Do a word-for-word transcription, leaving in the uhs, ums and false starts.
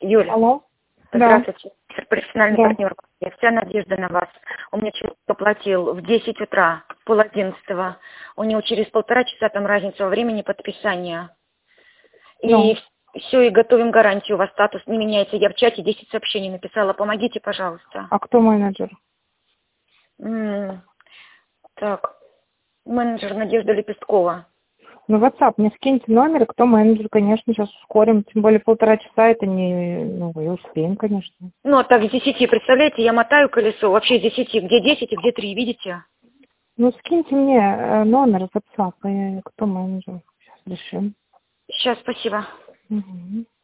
Юля, Алло. здравствуйте. Профессиональный Да. партнер. Вся надежда на вас. У меня человек оплатил в десять утра, пол одиннадцатого. У него через полтора часа там разница во времени подписания. И Ну. все, и готовим гарантию. У вас статус не меняется. Я в чате десять сообщений написала. Помогите, пожалуйста. А кто менеджер? М, Так, менеджер Надежда Лепесткова. Ну, WhatsApp, мне скиньте номер, и кто менеджер, конечно, сейчас ускорим. Тем более полтора часа, это не... Ну, и успеем, конечно. Ну, а так с десяти, представляете, я мотаю колесо. Вообще с десяти. Где десять и где три, видите? Ну, скиньте мне э, номер WhatsApp, и кто менеджер. Сейчас решим. Сейчас, спасибо. Угу.